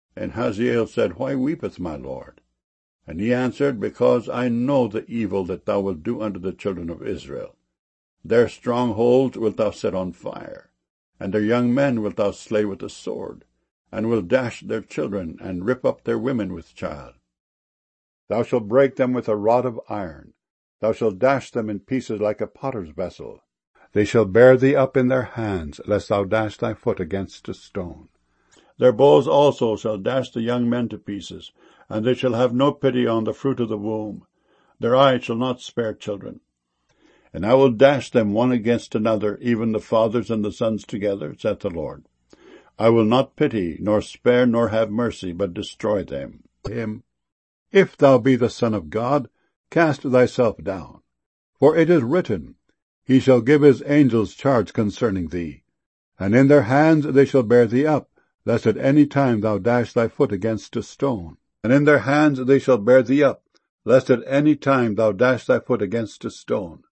And Hazael said, Why weepeth my lord? And he answered, Because I know the evil that thou wilt do unto the children of Israel. Their strongholds wilt thou set on fire, and their young men wilt thou slay with the sword, and wilt dash their children, and rip up their women with child. Thou shalt break them with a rod of iron. Thou shalt dash them in pieces like a potter's vessel. They shall bear thee up in their hands, lest thou dash thy foot against a stone. Their bows also shall dash the young men to pieces, and they shall have no pity on the fruit of the womb. Their eyes shall not spare children. And I will dash them one against another, even the fathers and the sons together, saith the Lord. I will not pity, nor spare, nor have mercy, but destroy them. If thou be the Son of God, cast thyself down. For it is written, He shall give his angels charge concerning thee, and in their hands they shall bear thee up, lest at any time thou dash thy foot against a stone. And in their hands they shall bear thee up, lest at any time thou dash thy foot against a stone.